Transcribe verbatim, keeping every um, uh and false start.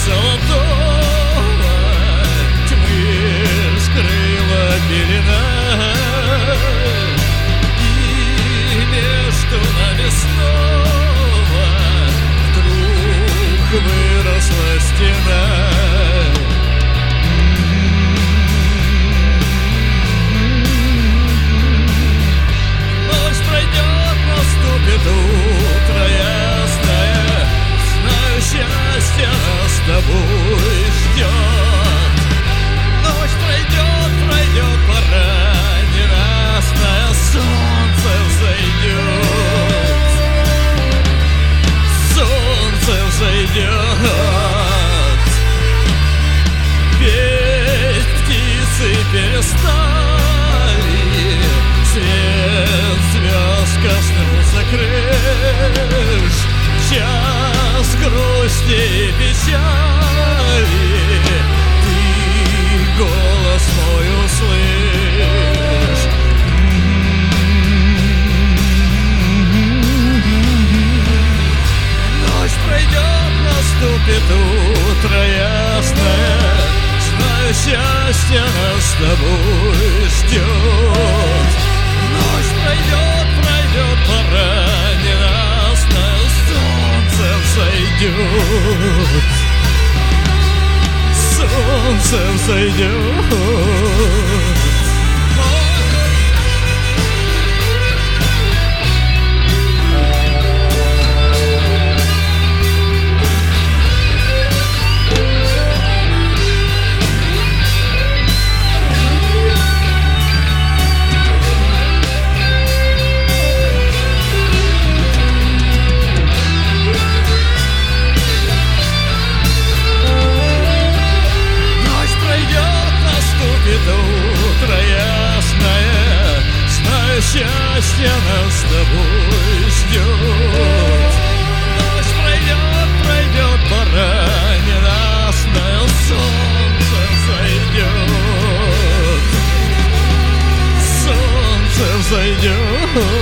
золотого тьмы скрыла пелена, и между нами снова вдруг выросла стена. Ночь пройдет, наступит утро ясное, знаю, счастье нас с тобой ждет. Ночь пройдет, пройдет, пора ненастная, солнце взойдет, солнце взойдет. Петь птицы перестали, свет звезд коснулся крыш. Час грусти и печали, ты голос мой услышь. Ночь пройдет, наступит утро ясное, знаю, счастье нас с тобой ждет. Ночь пройдет, пройдет, пора ненастная, солнце взойдет, солнце взойдет. Утро ясное, знаю, счастье нас с тобой ждет. Ночь пройдет, пройдет, пора ненастная, солнце взойдет, солнце взойдет.